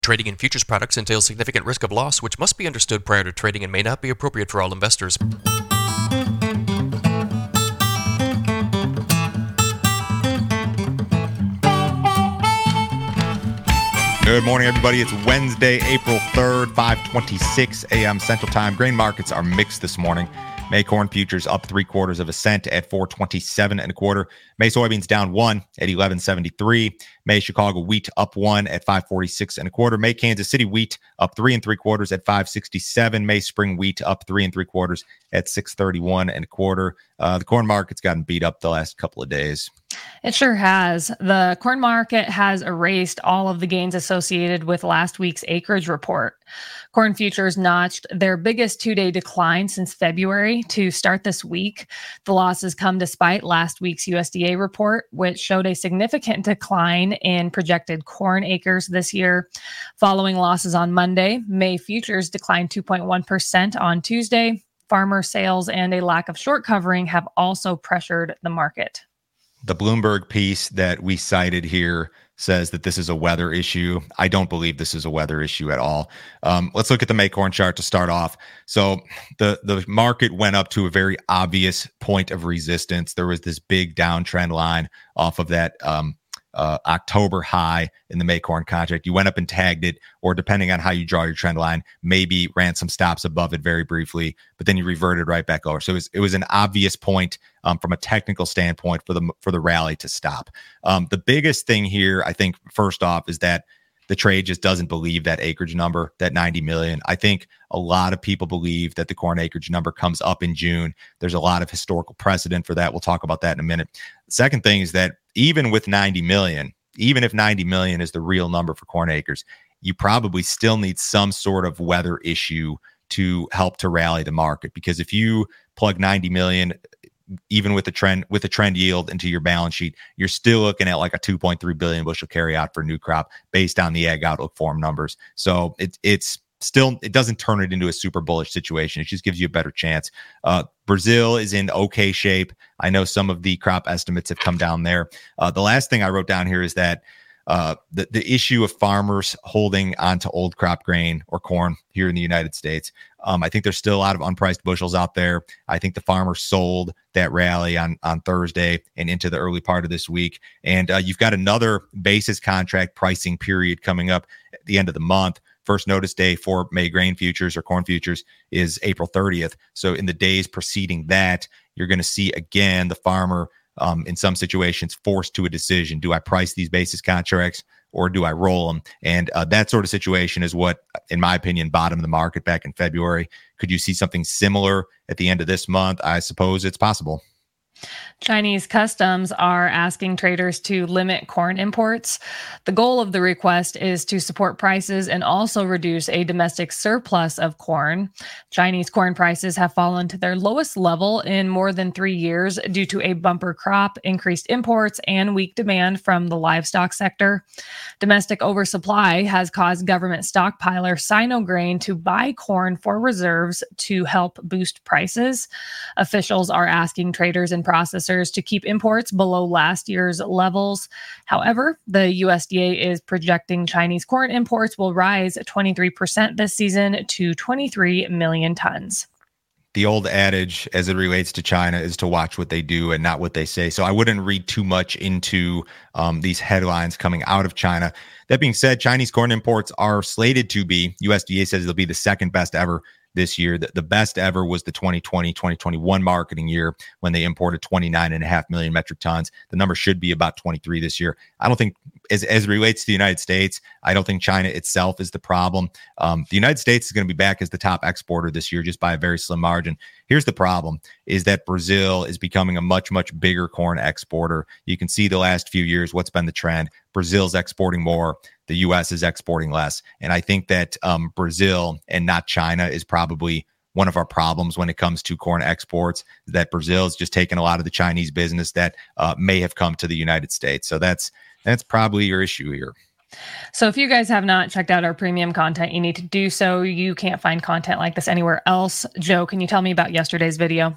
Trading in futures products entails significant risk of loss, which must be understood prior to trading and may not be appropriate for all investors. Good morning, everybody. It's Wednesday, April 3rd, 5:26 a.m. Central Time. Grain markets are mixed this morning. May corn futures up 3/4 cent at 427 1/4. May soybeans down 1 at 11.73. May Chicago wheat up 1 at 546 1/4. May Kansas City wheat up 3 3/4 at 567. May spring wheat up 3 3/4 at 631 1/4. The corn market's gotten beat up the last couple of days. It sure has. The corn market has erased all of the gains associated with last week's acreage report. Corn futures notched their biggest two-day decline since February to start this week. The losses come despite last week's USDA report, which showed a significant decline in projected corn acres this year. Following losses on Monday, May futures declined 2.1% on Tuesday. Farmer sales and a lack of short covering have also pressured the market. The Bloomberg piece that we cited here says that this is a weather issue. I don't believe this is a weather issue at all. Let's look at the May corn chart to start off. So the market went up to a very obvious point of resistance. There was this big downtrend line off of that October high in the May corn contract. You went up and tagged it, or depending on how you draw your trend line, maybe ran some stops above it very briefly, but then you reverted right back over. So it was an obvious point from a technical standpoint for the rally to stop. The biggest thing here, I think, first off, is that the trade just doesn't believe that acreage number, that 90 million. I think a lot of people believe that the corn acreage number comes up in June. There's a lot of historical precedent for that. We'll talk about that in a minute. The second thing is that even with 90 million, even if 90 million is the real number for corn acres, you probably still need some sort of weather issue to help to rally the market. Because if you plug 90 million, even with the trend yield into your balance sheet, you're still looking at like a 2.3 billion bushel carryout for new crop based on the Ag Outlook Forum numbers. So it doesn't turn it into a super bullish situation. It just gives you a better chance. Brazil is in okay shape. I know some of the crop estimates have come down there. The last thing I wrote down here is that the issue of farmers holding onto old crop grain or corn here in the United States. I think there's still a lot of unpriced bushels out there. I think the farmers sold that rally on Thursday and into the early part of this week. And you've got another basis contract pricing period coming up at the end of the month. First notice day for May grain futures or corn futures is April 30th. So in the days preceding that, you're going to see again the farmer in some situations forced to a decision. Do I price these basis contracts or do I roll them? And that sort of situation is what, in my opinion, bottomed the market back in February. Could you see something similar at the end of this month? I suppose it's possible. Chinese customs are asking traders to limit corn imports. The goal of the request is to support prices and also reduce a domestic surplus of corn. Chinese corn prices have fallen to their lowest level in more than 3 years due to a bumper crop, increased imports, and weak demand from the livestock sector. Domestic oversupply has caused government stockpiler Sinograin to buy corn for reserves to help boost prices. Officials are asking traders and processors to keep imports below last year's levels. However, the USDA is projecting Chinese corn imports will rise 23% this season to 23 million tons. The old adage as it relates to China is to watch what they do and not what they say. So I wouldn't read too much into these headlines coming out of China. That being said, Chinese corn imports are slated to be, USDA says they'll be the second best ever this year. The best ever was the 2020-2021 marketing year when they imported 29.5 million metric tons. The number should be about 23 this year. I don't think, as it relates to the United States, I don't think China itself is the problem. The United States is going to be back as the top exporter this year just by a very slim margin. Here's the problem, is that Brazil is becoming a much, much bigger corn exporter. You can see the last few years, what's been the trend. Brazil's exporting more. The U.S. is exporting less. And I think that Brazil and not China is probably one of our problems when it comes to corn exports, that Brazil is just taking a lot of the Chinese business that may have come to the United States. So that's probably your issue here. So if you guys have not checked out our premium content, you need to do so. You can't find content like this anywhere else. Joe, can you tell me about yesterday's video?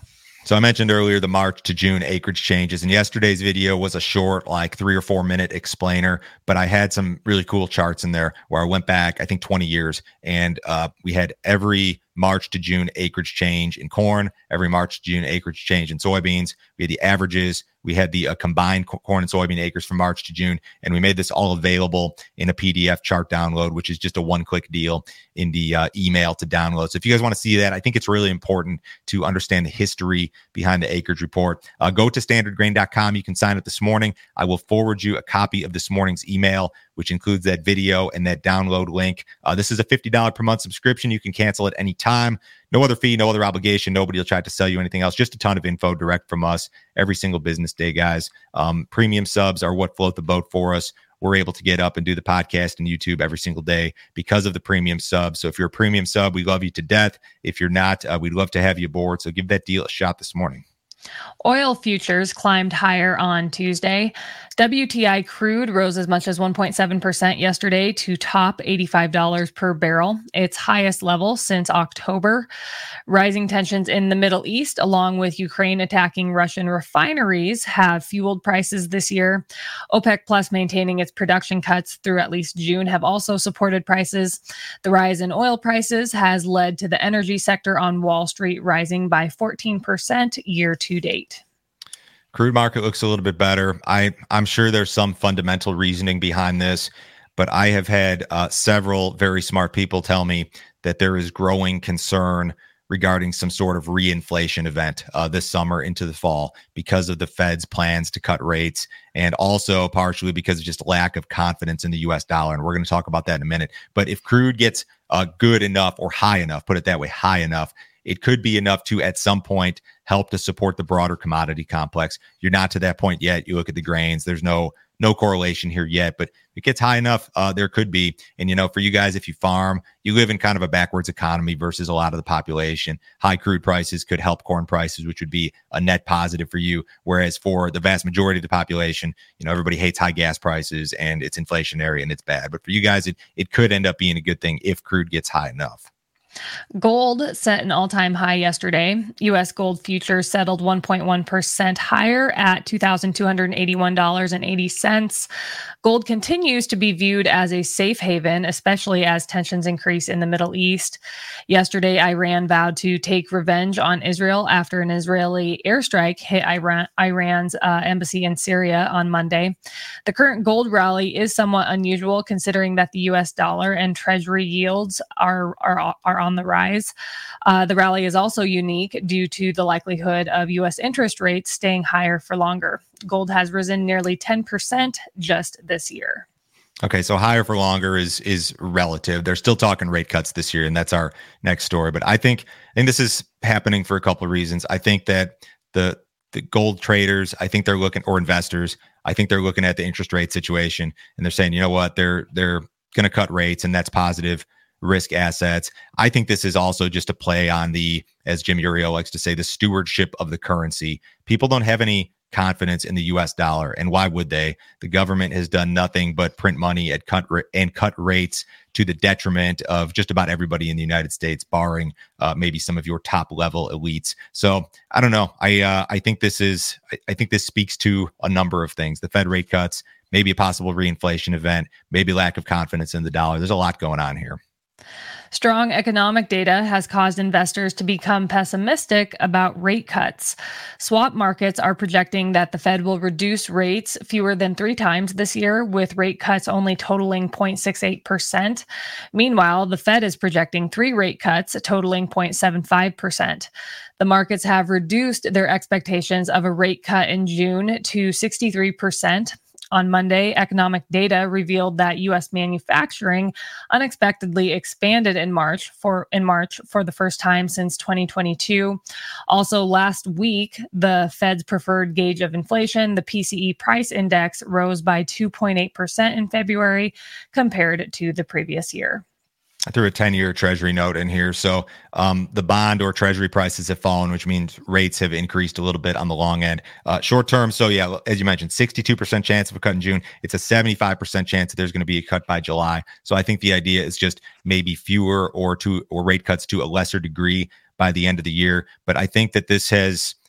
So I mentioned earlier the March to June acreage changes, and yesterday's video was a short, like 3 or 4 minute explainer, but I had some really cool charts in there where I went back, I think 20 years, and we had every March to June acreage change in corn, every March to June acreage change in soybeans. We had the averages. We had the combined corn and soybean acres from March to June, and we made this all available in a PDF chart download, which is just a one-click deal in the email to download. So if you guys want to see that, I think it's really important to understand the history behind the acreage report. Go to standardgrain.com. You can sign up this morning. I will forward you a copy of this morning's email, which includes that video and that download link. This is a $50 per month subscription. You can cancel at any time. No other fee, no other obligation. Nobody will try to sell you anything else. Just a ton of info direct from us every single business day, guys. Premium subs are what float the boat for us. We're able to get up and do the podcast and YouTube every single day because of the premium sub. So if you're a premium sub, we love you to death. If you're not, we'd love to have you aboard. So give that deal a shot this morning. Oil futures climbed higher on Tuesday. WTI crude rose as much as 1.7% yesterday to top $85 per barrel, its highest level since October. Rising tensions in the Middle East, along with Ukraine attacking Russian refineries, have fueled prices this year. OPEC Plus maintaining its production cuts through at least June have also supported prices. The rise in oil prices has led to the energy sector on Wall Street rising by 14% year to date. Crude market looks a little bit better. I'm sure there's some fundamental reasoning behind this, but I have had several very smart people tell me that there is growing concern regarding some sort of reinflation event this summer into the fall because of the Fed's plans to cut rates, and also partially because of just lack of confidence in the U.S. dollar. And we're going to talk about that in a minute. But if crude gets good enough or high enough, put it that way, high enough, it could be enough to, at some point, help to support the broader commodity complex. You're not to that point yet. You look at the grains. There's no correlation here yet, but if it gets high enough, there could be. And, for you guys, if you farm, you live in kind of a backwards economy versus a lot of the population. High crude prices could help corn prices, which would be a net positive for you. Whereas for the vast majority of the population, everybody hates high gas prices and it's inflationary and it's bad. But for you guys, it could end up being a good thing if crude gets high enough. Gold set an all-time high yesterday. U.S. gold futures settled 1.1% higher at $2,281.80. Gold continues to be viewed as a safe haven, especially as tensions increase in the Middle East. Yesterday, Iran vowed to take revenge on Israel after an Israeli airstrike hit Iran's embassy in Syria on Monday. The current gold rally is somewhat unusual considering that the U.S. dollar and Treasury yields are on the rise. The rally is also unique due to the likelihood of U.S. interest rates staying higher for longer. Gold has risen nearly 10% just this year. Okay, so higher for longer is relative. They're still talking rate cuts this year, and that's our next story. But I think this is happening for a couple of reasons. I think that the gold traders, I think they're looking, or investors, I think they're looking at the interest rate situation, and they're saying, you know what, they're going to cut rates, and that's positive risk assets. I think this is also just a play on the, as Jim Uriel likes to say, the stewardship of the currency. People don't have any confidence in the U.S. dollar, and why would they? The government has done nothing but print money and cut rates to the detriment of just about everybody in the United States, barring maybe some of your top level elites. So I don't know. I think this speaks to a number of things: the Fed rate cuts, maybe a possible reinflation event, maybe lack of confidence in the dollar. There's a lot going on here. Strong economic data has caused investors to become pessimistic about rate cuts. Swap markets are projecting that the Fed will reduce rates fewer than 3 times this year, with rate cuts only totaling 0.68%. Meanwhile, the Fed is projecting 3 rate cuts totaling 0.75%. The markets have reduced their expectations of a rate cut in June to 63%. On Monday, economic data revealed that U.S. manufacturing unexpectedly expanded in March for the first time since 2022. Also, last week, the Fed's preferred gauge of inflation, the PCE price index, rose by 2.8% in February compared to the previous year. I threw a 10-year Treasury note in here. So the bond or Treasury prices have fallen, which means rates have increased a little bit on the long end. Short term, so yeah, as you mentioned, 62% chance of a cut in June. It's a 75% chance that there's going to be a cut by July. So I think the idea is just maybe fewer or rate cuts to a lesser degree by the end of the year. But I think that this has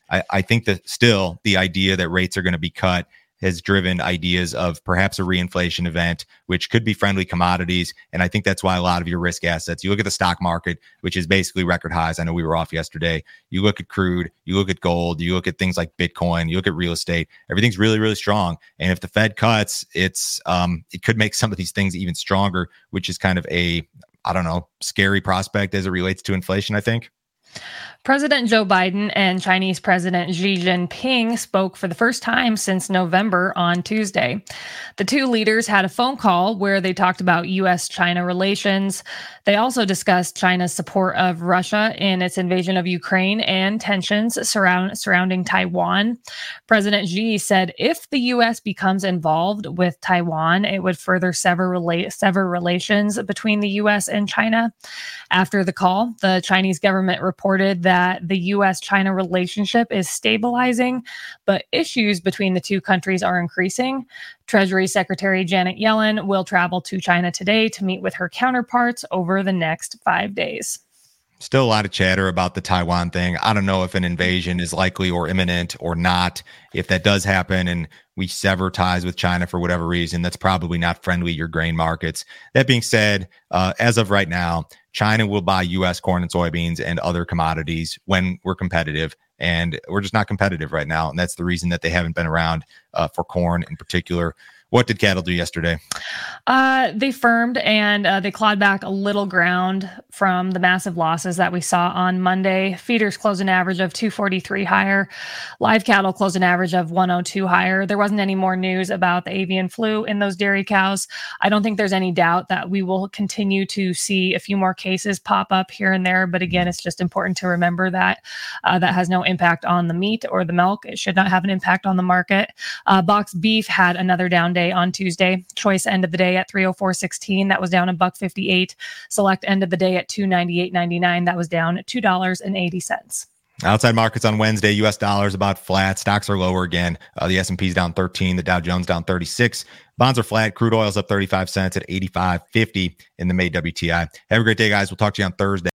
I think that still the idea that rates are going to be cut has driven ideas of perhaps a reinflation event, which could be friendly commodities. And I think that's why a lot of your risk assets, you look at the stock market, which is basically record highs. I know we were off yesterday. You look at crude, you look at gold, you look at things like Bitcoin, you look at real estate, everything's really, really strong. And if the Fed cuts, it could make some of these things even stronger, which is kind of a, I don't know, scary prospect as it relates to inflation, I think. President Joe Biden and Chinese President Xi Jinping spoke for the first time since November on Tuesday. The two leaders had a phone call where they talked about U.S.-China relations. They also discussed China's support of Russia in its invasion of Ukraine and tensions surrounding Taiwan. President Xi said if the U.S. becomes involved with Taiwan, it would further sever relations between the U.S. and China. After the call, the Chinese government reported that the U.S.-China relationship is stabilizing, but issues between the two countries are increasing. Treasury Secretary Janet Yellen will travel to China today to meet with her counterparts over the next 5 days. Still a lot of chatter about the Taiwan thing. I don't know if an invasion is likely or imminent or not. If that does happen and we sever ties with China for whatever reason, that's probably not friendly to your grain markets. That being said, as of right now, China will buy U.S. corn and soybeans and other commodities when we're competitive. And we're just not competitive right now. And that's the reason that they haven't been around for corn in particular. What did cattle do yesterday? They firmed and they clawed back a little ground from the massive losses that we saw on Monday. Feeders closed an average of 243 higher. Live cattle closed an average of 102 higher. There wasn't any more news about the avian flu in those dairy cows. I don't think there's any doubt that we will continue to see a few more cases pop up here and there. But again, it's just important to remember that that has no impact on the meat or the milk. It should not have an impact on the market. Boxed beef had another down day on Tuesday. Choice end of the day at 304.16. That was down $1.58. Select end of the day at 298.99. That was down $2.80. Outside markets on Wednesday, U.S. dollars about flat. Stocks are lower again. The S&P is down 13. The Dow Jones down 36. Bonds are flat. Crude oil is up 35 cents at 85.50 in the May WTI. Have a great day, guys. We'll talk to you on Thursday.